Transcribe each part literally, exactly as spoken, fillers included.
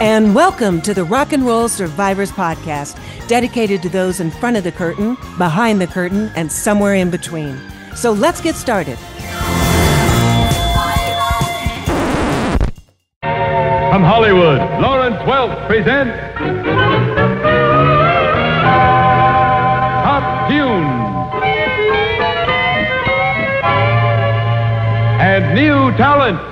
And welcome to the Rock and Roll Survivors Podcast, dedicated to those in front of the curtain, behind the curtain, and somewhere in between. So let's get started. From Hollywood, Lawrence Welk presents Top Tunes and New Talent.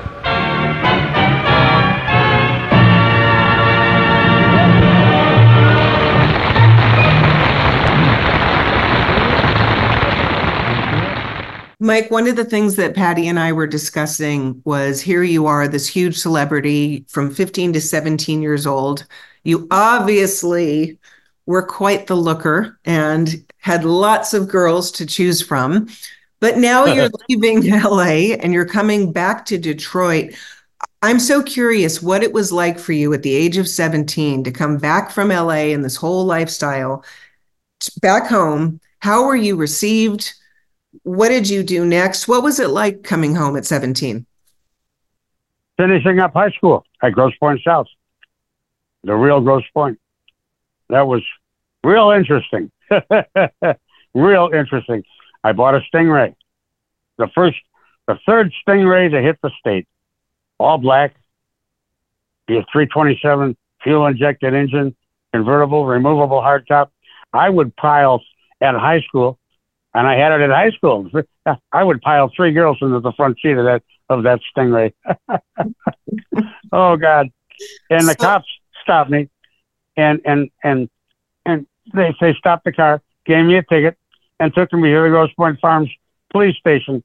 Mike, one of the things that Patty and I were discussing was here you are, this huge celebrity from fifteen to seventeen years old. You obviously were quite the looker and had lots of girls to choose from. But now you're leaving L A and you're coming back to Detroit. I'm so curious what it was like for you at the age of seventeen to come back from L A and this whole lifestyle back home. How were you received? What did you do next? What was it like coming home at seventeen? Finishing up high school at Grosse Pointe South, the real Grosse Pointe. That was real interesting. Real interesting. I bought a Stingray. The first, the third Stingray to hit the state. All black. Be a three twenty-seven fuel-injected engine, convertible, removable hardtop. I would pile at high school. And I had it in high school. I would pile three girls into the front seat of that of that Stingray. Oh God! And the cops stopped me, and and and and they they stopped the car, gave me a ticket, and took me to the Grosse Pointe Farms police station.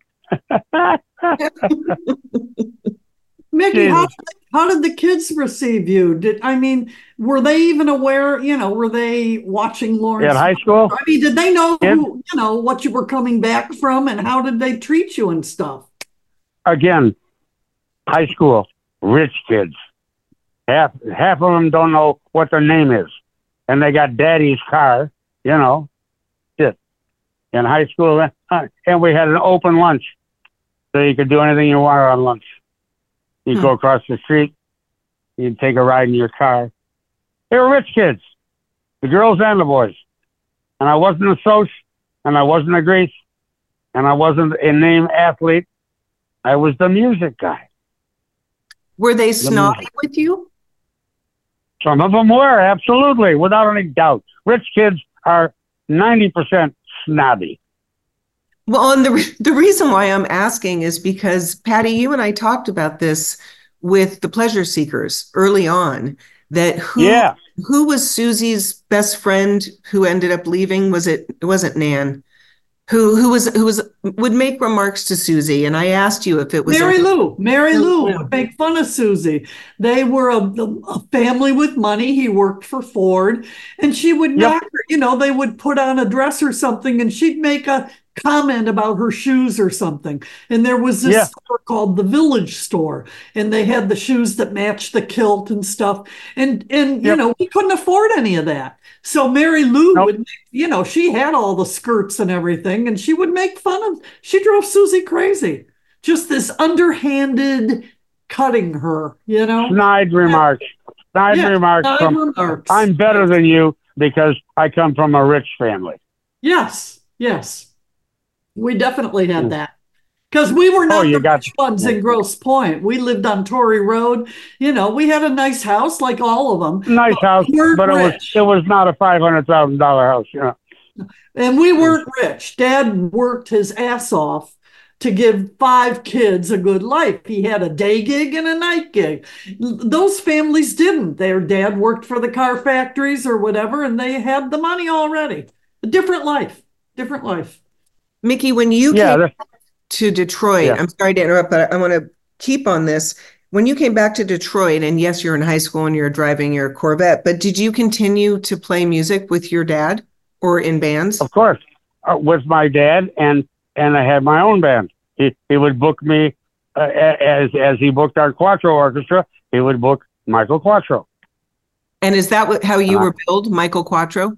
Mickey, how, how did the kids receive you? Did I mean, were they even aware, you know, were they watching Lawrence? In high school? I mean, did they know, In, who, you know, what you were coming back from and how did they treat you and stuff? Again, high school, rich kids. Half, half of them don't know what their name is. And they got daddy's car, you know, shit. In high school, and we had an open lunch. So you could do anything you wanted on lunch. You'd go across the street. You'd take a ride in your car. They were rich kids, the girls and the boys. And I wasn't a soc, and I wasn't a grease, and I wasn't a name athlete. I was the music guy. Were they snobby with you? Some of them were, absolutely, without any doubt. Rich kids are ninety percent snobby. Well, and the the reason why I'm asking is because, Patty, you and I talked about this with the Pleasure Seekers early on, that who yeah. who was Susie's best friend who ended up leaving? Was it it wasn't Nan? Who who was who was would make remarks to Susie, and I asked you if it was Mary a, Lou. Mary Lou would make fun of Susie. They were a, a family with money. He worked for Ford, and she would Yep. knock her. You know, they would put on a dress or something, and she'd make a comment about her shoes or something. And there was this Yeah. store called the Village Store, and they had the shoes that matched the kilt and stuff. And and you Yep. know, we couldn't afford any of that. So Mary Lou Nope. would, you know, she had all the skirts and everything, and she would make fun of. She drove Susie crazy. Just this underhanded cutting her, you know. Snide remarks. Snide Yeah, remarks snide from, remarks. I'm better than you because I come from a rich family. Yes, yes. We definitely had that. Because we were Oh, not you the got- rich ones in Grosse Pointe. We lived on Torrey Road. You know, we had a nice house like all of them. Nice house, we weren't but it was rich. it was not a five hundred thousand dollar house. You know. And we weren't rich. Dad worked his ass off to give five kids a good life. He had a day gig and a night gig. Those families didn't. Their dad worked for the car factories or whatever, and they had the money already. A different life. Different life. Mickey, when you Yeah, came that- to Detroit, Yeah. I'm sorry to interrupt, but I want to keep on this. When you came back to Detroit, and yes, you're in high school and you're driving your Corvette, but did you continue to play music with your dad or in bands? Of course, uh, with my dad, and and I had my own band. He he would book me uh, as as he booked our Quattro Orchestra. He would book Michael Quattro. And is that what, how you Uh, were billed, Michael Quattro?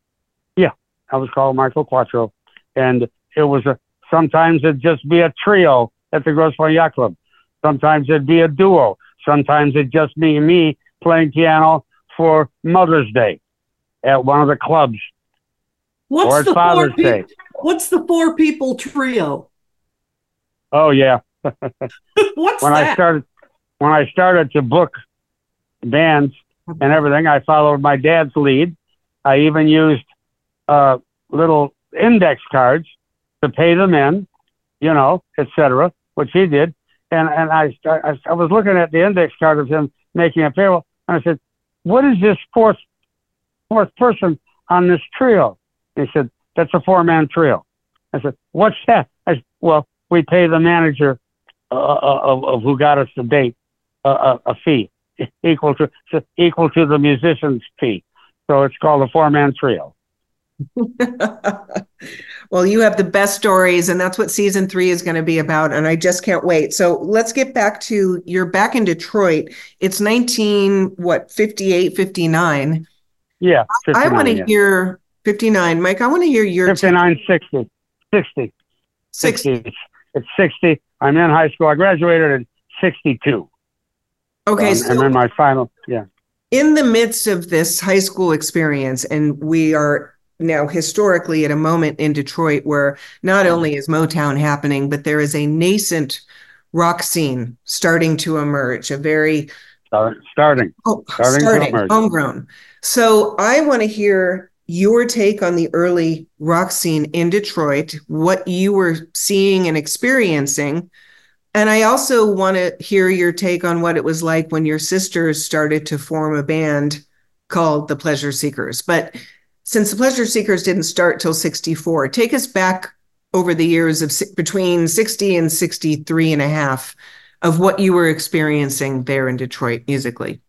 Yeah, I was called Michael Quattro, and it was a sometimes it'd just be a trio at the Grosse Pointe Yacht Club. Sometimes it'd be a duo. Sometimes it'd just be me playing piano for Mother's Day at one of the clubs. What's or the Father's four Day. Pe- what's the four people trio? Oh yeah. What's when that? I started when I started to book bands and everything, I followed my dad's lead. I even used uh, little index cards to pay them in, you know, et cetera, which he did. And and I, I I was looking at the index card of him making a payroll, and I said, "What is this fourth fourth person on this trio?" He said, "That's a four man trio." I said, "What's that?" I said, "Well, we pay the manager uh, of, of who got us the date uh, a, a fee equal to equal to the musician's fee, so it's called a four man trio." Well, you have the best stories, and that's what season three is going to be about. And I just can't wait. So let's get back to, you're back in Detroit. It's nineteen, what, fifty-eight, fifty-nine. Yeah. I want to yeah. hear fifty-nine. Mike, I want to hear your fifty-nine, sixty, sixty, sixty. It's sixty. I'm in high school. I graduated in sixty-two. Okay. Um, So and then my final, yeah. in the midst of this high school experience, and we are now historically at a moment in Detroit where not only is Motown happening, but there is a nascent rock scene starting to emerge, a very Start, starting. oh, starting, starting to emerge. homegrown. So I want to hear your take on the early rock scene in Detroit, what you were seeing and experiencing. And I also want to hear your take on what it was like when your sisters started to form a band called the Pleasure Seekers. But since the Pleasure Seekers didn't start till sixty-four, take us back over the years of between sixty and sixty-three and a half of what you were experiencing there in Detroit musically.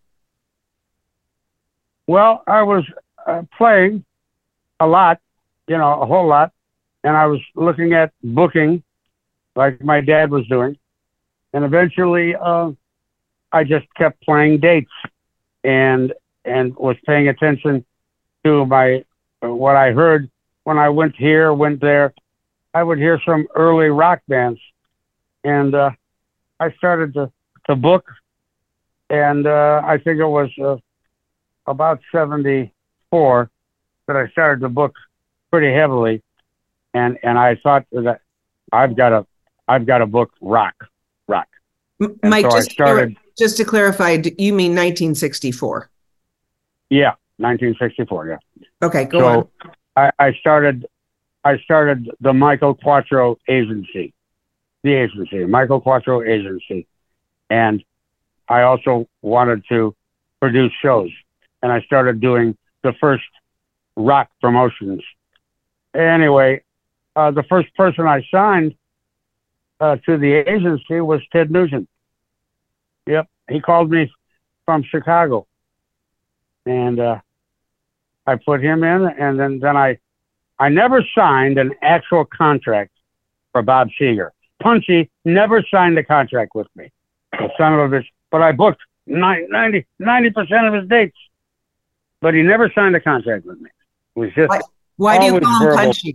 Well, I was uh, playing a lot, you know, a whole lot. And I was looking at booking like my dad was doing. And eventually uh, I just kept playing dates and and was paying attention to my what I heard when I went here, went there. I would hear some early rock bands. And uh, I started to, to book. And uh, I think it was uh, about seventy-four that I started to book pretty heavily. And and I thought that I've got to I've got to book rock. rock. M- Mike, so just, I started, just to clarify, you mean nineteen sixty-four? Yeah, nineteen sixty-four, yeah. Okay, go so on. I, I started I started the Michael Quattro Agency, the agency, Michael Quattro Agency. And I also wanted to produce shows. And I started doing the first rock promotions. Anyway, uh, the first person I signed uh, to the agency was Ted Nugent. Yep, he called me from Chicago. And uh, I put him in, and then, then I I never signed an actual contract for Bob Seger. Punchy never signed a contract with me, the son of a bitch. But I booked ninety percent of his dates. But he never signed a contract with me. It was just Why, why do you always call him verbal. Punchy?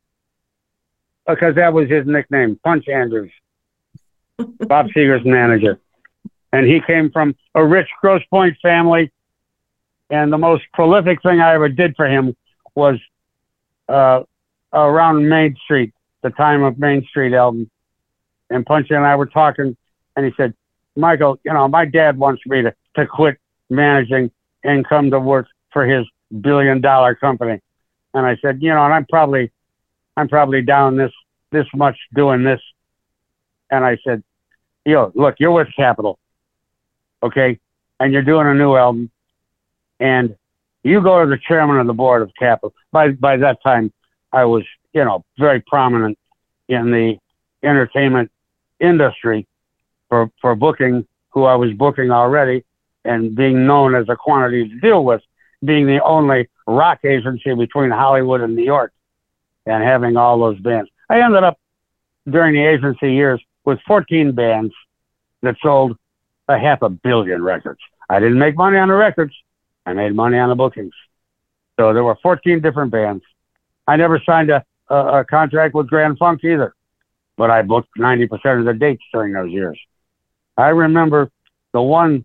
Because that was his nickname, Punch Andrews, Bob Seger's manager. And he came from a rich Grosse Pointe family. And the most prolific thing I ever did for him was uh, around Main Street, the Time of Main Street album. And Punchy and I were talking, and he said, Michael, you know, my dad wants me to, to quit managing and come to work for his billion dollar company. And I said, you know, and I'm probably, I'm probably down this, this much doing this. And I said, yo, look, you're with Capitol. Okay. And you're doing a new album. And you go to the chairman of the board of Capitol. By, by that time, I was, you know, very prominent in the entertainment industry for, for booking who I was booking already and being known as a quantity to deal with, being the only rock agency between Hollywood and New York and having all those bands. I ended up during the agency years with fourteen bands that sold a half a billion records. I didn't make money on the records. I made money on the bookings. So there were fourteen different bands. I never signed a, a, a contract with Grand Funk either, but I booked ninety percent of the dates during those years. I remember the one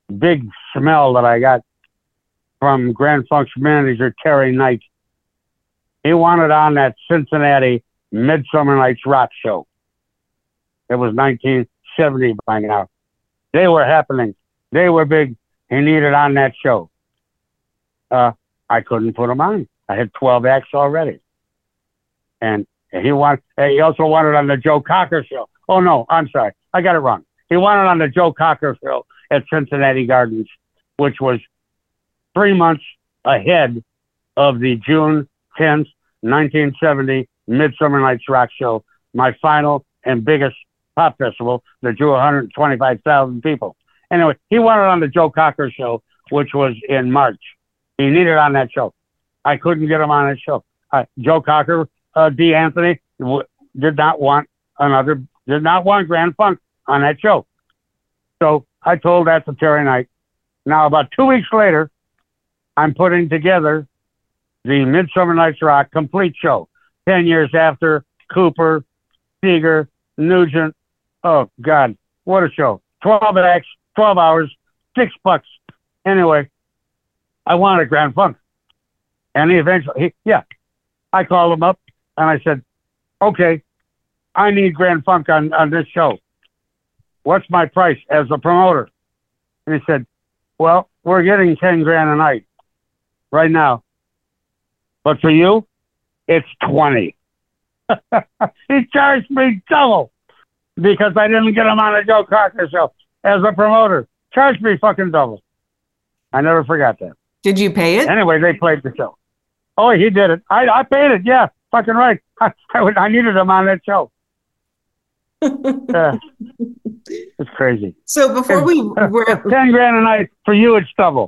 big smell that I got from Grand Funk's manager, Terry Knight. He wanted on that Cincinnati Midsummer Night's Rock show. It was nineteen seventy by now. They were happening. They were big. He needed on that show. Uh, I couldn't put him on. I had twelve acts already. And he want, he also wanted on the Joe Cocker show. Oh, no, I'm sorry. I got it wrong. He wanted on the Joe Cocker show at Cincinnati Gardens, which was three months ahead of the June tenth, nineteen seventy Midsummer Night's Rock show, my final and biggest pop festival that drew one hundred twenty-five thousand people. Anyway, he wanted on the Joe Cocker show, which was in March. He needed on that show. I couldn't get him on that show. Uh, Joe Cocker, uh, D. Anthony, w- did not want another, did not want Grand Funk on that show. So I told that to Terry Knight. Now, about two weeks later, I'm putting together the Midsummer Night's Rock complete show. Ten years after Cooper, Seeger, Nugent. Oh, God, what a show. twelve acts, twelve hours, six bucks. Anyway, I wanted Grand Funk. And he eventually, he, yeah, I called him up and I said, okay, I need Grand Funk on, on this show. What's my price as a promoter? And he said, well, we're getting ten grand a night right now. But for you, it's twenty. He charged me double because I didn't get him on the Joe Cocker show as a promoter. Charged me fucking double. I never forgot that. Did you pay it? Anyway, they played the show. Oh, he did it. I, I paid it. Yeah, fucking right. I, I, would, I needed him on that show. uh, it's crazy. So before we were ten grand a night for you, it's double.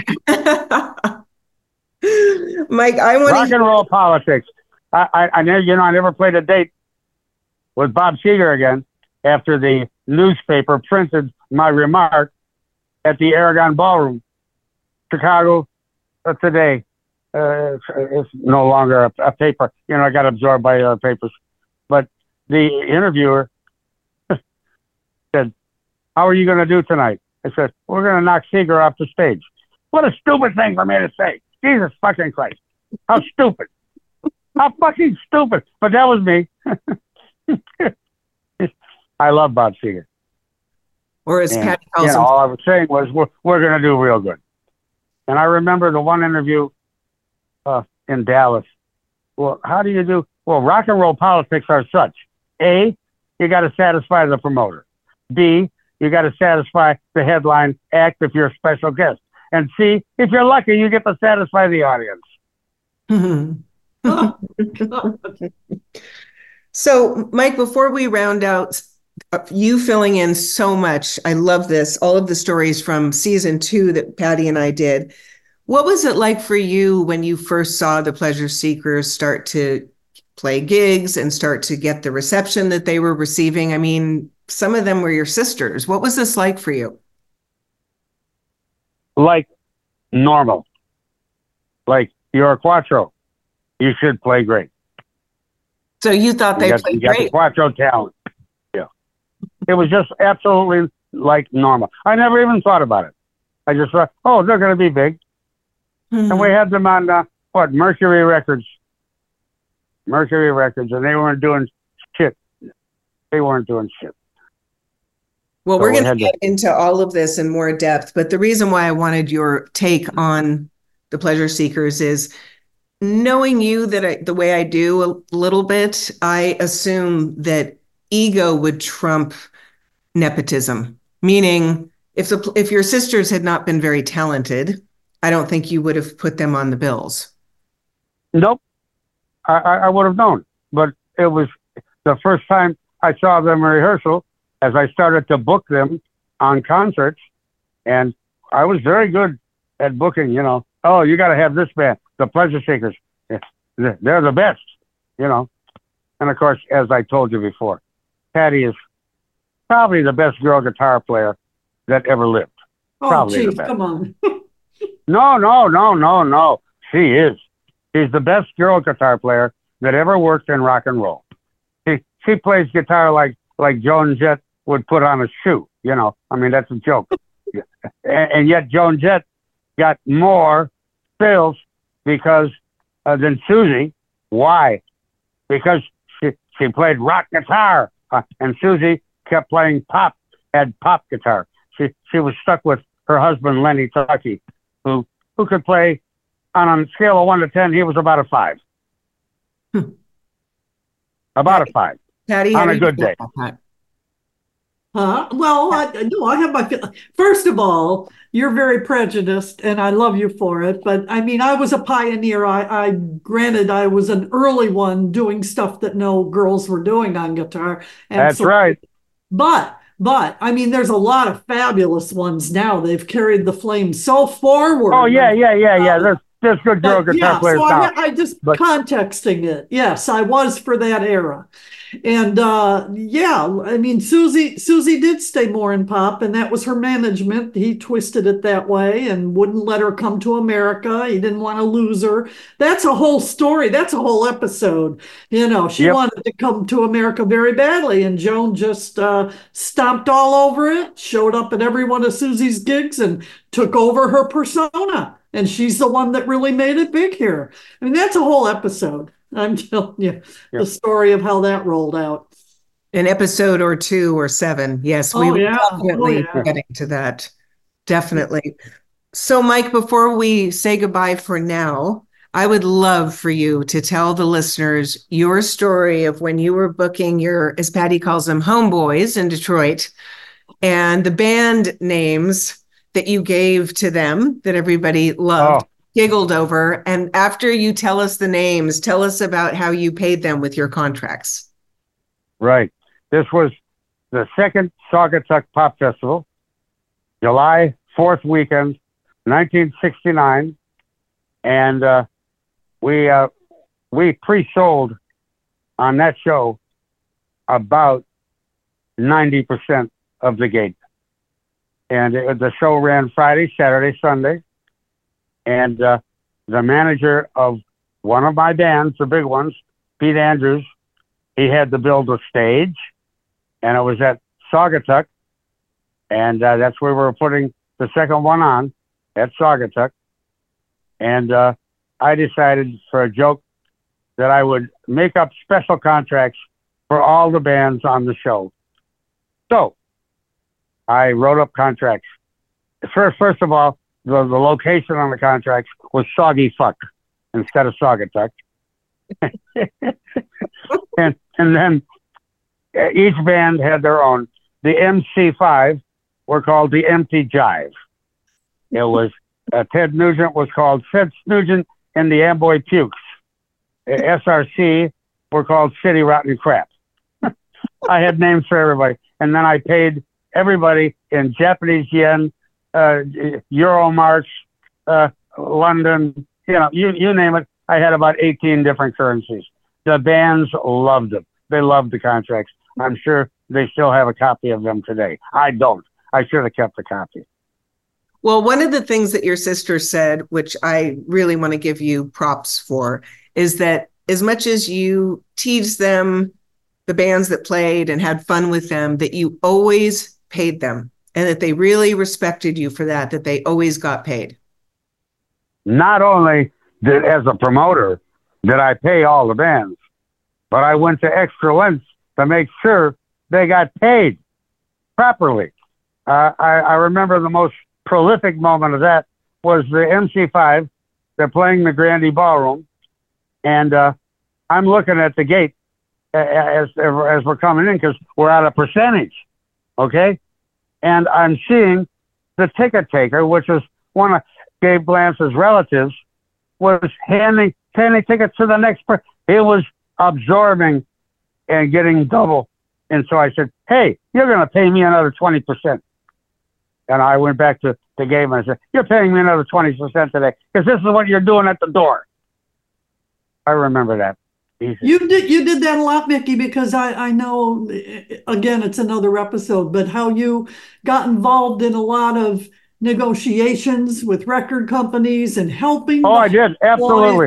Mike, I want rock and roll politics. I, I, I never, you know, I never played a date with Bob Seger again after the newspaper printed my remark at the Aragon Ballroom, Chicago uh, today. Uh, it's, it's no longer a, a paper. You know, I got absorbed by other papers. But the interviewer said, how are you going to do tonight? I said, we're going to knock Seeger off the stage. What a stupid thing for me to say. Jesus fucking Christ. How stupid. How fucking stupid. But that was me. I love Bob Seger. Or as and, Patty calls you know, him. all I was saying was, we're, we're going to do real good. And I remember the one interview uh, in Dallas. Well, how do you do? Well, rock and roll politics are such. A, you got to satisfy the promoter. B, you got to satisfy the headline act if you're a special guest. And C, if you're lucky, you get to satisfy the audience. So, Mike, before we round out, you filling in so much, I love this, all of the stories from season two that Patty and I did. What was it like for you when you first saw the Pleasure Seekers start to play gigs and start to get the reception that they were receiving? I mean, some of them were your sisters. What was this like for you? Like normal. Like, you're a Quattro. You should play great. So you thought they you got, played you got great? the Quattro talent. Yeah. It was just absolutely like normal. I never even thought about it. I just thought, oh, they're going to be big. Mm-hmm. And we had them on, uh, what, Mercury Records. Mercury Records, and they weren't doing shit. They weren't doing shit. Well, so we're going to get into all of this in more depth, but the reason why I wanted your take on the Pleasure Seekers is knowing you that I, the way I do a little bit, I assume that ego would trump nepotism, meaning if the if your sisters had not been very talented, I don't think you would have put them on the bills. Nope. I, I would have known, but it was the first time I saw them in rehearsal as I started to book them on concerts, and I was very good at booking, you know. Oh, you got to have this band, the Pleasure Seekers. They're the best, you know. And, of course, as I told you before, Patty is probably the best girl guitar player that ever lived. Oh, probably geez, the best. Come on. no, no, no, no, no. She is. She's the best girl guitar player that ever worked in rock and roll. She she plays guitar like like Joan Jett would put on a shoe. You know, I mean, that's a joke. and, and yet Joan Jett got more sales because uh, than Susie. Why? Because she, she played rock guitar, uh, and Susie kept playing pop, had pop guitar. She she was stuck with her husband, Lenny Tucky, who, who could play on a scale of one to ten, he was about a five. Hmm. About a five. Patty, on a good day. Huh? Well, I, no, I have my. First of all, you're very prejudiced, and I love you for it. But I mean, I was a pioneer. I, I granted, I was an early one doing stuff that no girls were doing on guitar. That's so, right. But, but I mean, there's a lot of fabulous ones now. They've carried the flame so forward. Oh yeah, yeah, yeah, yeah. There's there's good girl guitar yeah, players so now. I, I just but, contexting it. Yes, I was for that era. And uh, yeah, I mean, Susie Susie did stay more in pop, and that was her management. He twisted it that way and wouldn't let her come to America. He didn't want to lose her. That's a whole story. That's a whole episode. You know, she yep. wanted to come to America very badly, and Joan just uh, stomped all over it, showed up at every one of Susie's gigs, and took over her persona. And she's the one that really made it big here. I mean, that's a whole episode. I'm telling you yep. the story of how that rolled out. An episode or two or seven. Yes, we oh, were yeah. definitely oh, yeah. getting to that. Definitely. So, Mike, before we say goodbye for now, I would love for you to tell the listeners your story of when you were booking your, as Patty calls them, homeboys in Detroit, and the band names that you gave to them that everybody loved. Oh. Giggled over. And after you tell us the names, tell us about how you paid them with your contracts. Right. This was the second Saugatuck Pop Festival, July fourth weekend, nineteen sixty-nine. And uh, we uh, we pre-sold on that show about ninety percent of the gate. And it, the show ran Friday, Saturday, Sunday. And uh, the manager of one of my bands, the big ones, Pete Andrews, he had to build a stage, and it was at Saugatuck, and uh, that's where we were putting the second one on, at Saugatuck. And uh, I decided for a joke that I would make up special contracts for all the bands on the show. So I wrote up contracts. First, first of all, The, the location on the contracts was Soggy Fuck instead of Saugatuck. and, and then each band had their own. The M C five were called the Empty Jive. It was, uh, Ted Nugent was called Ted Nugent and the Amboy Pukes. S R C were called City Rotten Crap. I had names for everybody. And then I paid everybody in Japanese yen, uh, Euro marks, uh, London, you know, you, you name it. I had about eighteen different currencies. The bands loved them. They loved the contracts. I'm sure they still have a copy of them today. I don't. I should have kept the copy. Well, one of the things that your sister said, which I really want to give you props for, is that as much as you teased them, the bands that played and had fun with them, that you always paid them and that they really respected you for that, that they always got paid. Not only did, as a promoter, did I pay all the bands, but I went to extra lengths to make sure they got paid properly. Uh, I, I remember the most prolific moment of that was the M C five. They're playing the Grandie Ballroom, and uh, I'm looking at the gate as as we're coming in because we're at a percentage, okay? And I'm seeing the ticket taker, which is one of Gabe Glance's relatives, was handing handing tickets to the next person. He was absorbing and getting double. And so I said, hey, you're going to pay me another twenty percent. And I went back to the game and I said, you're paying me another twenty percent today because this is what you're doing at the door. I remember that. Easy. You did you did that a lot, Mickey, because I, I know, again, it's another episode, but how you got involved in a lot of negotiations with record companies and helping. Oh, I did. Absolutely.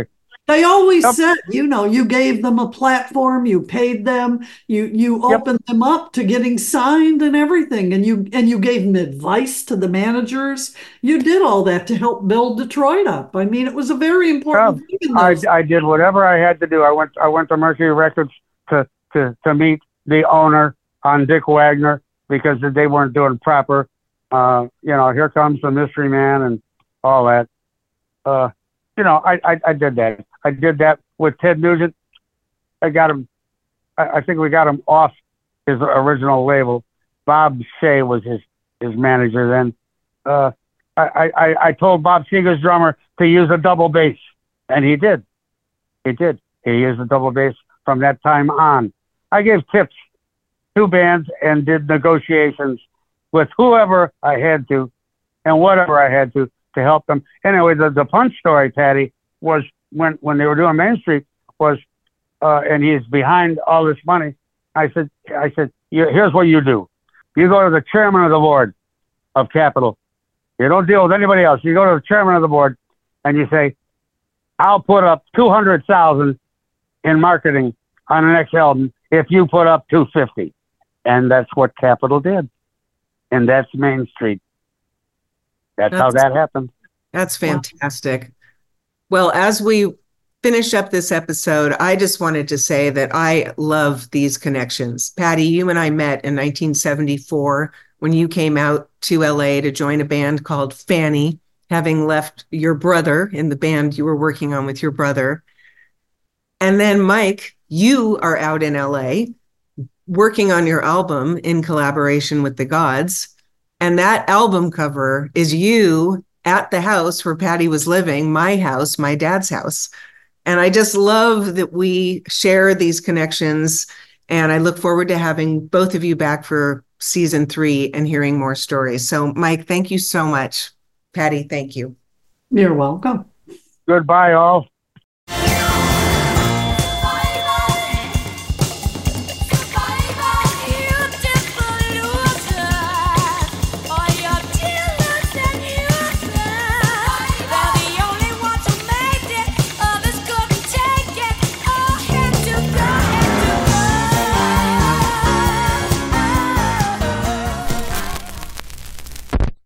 They always Yep. said, you know, you gave them a platform, you paid them, you you Yep. opened them up to getting signed and everything, and you and you gave them advice to the managers. You did all that to help build Detroit up. I mean, it was a very important Yeah. thing in I, those. I did whatever I had to do. I went I went to Mercury Records to, to, to meet the owner on Dick Wagner because they weren't doing proper. Uh, you know, here comes the mystery man and all that. Uh, you know, I, I, I did that. I did that with Ted Nugent. I got him. I, I think we got him off his original label. Bob Shea was his, his manager then. Uh, I, I, I told Bob Seger's drummer to use a double bass, and he did. He did. He used a double bass from that time on. I gave tips to bands and did negotiations with whoever I had to and whatever I had to to help them. Anyway, the, the punch story, Patty, was when, when they were doing Main Street was, uh, and he's behind all this money. I said, I said, here's what you do. You go to the chairman of the board of Capitol. You don't deal with anybody else. You go to the chairman of the board and you say, I'll put up two hundred thousand in marketing on the next album if you put up two fifty. And that's what Capitol did. And that's Main Street. That's, that's how that happened. That's fantastic. Well, as we finish up this episode, I just wanted to say that I love these connections. Patty, you and I met in nineteen seventy-four when you came out to L A to join a band called Fanny, having left your brother in the band you were working on with your brother. And then, Mike, you are out in L A working on your album in collaboration with the Gods. And that album cover is you at the house where Patty was living, my house, my dad's house. And I just love that we share these connections. And I look forward to having both of you back for season three and hearing more stories. So, Mike, thank you so much. Patty, thank you. You're welcome. Goodbye, all.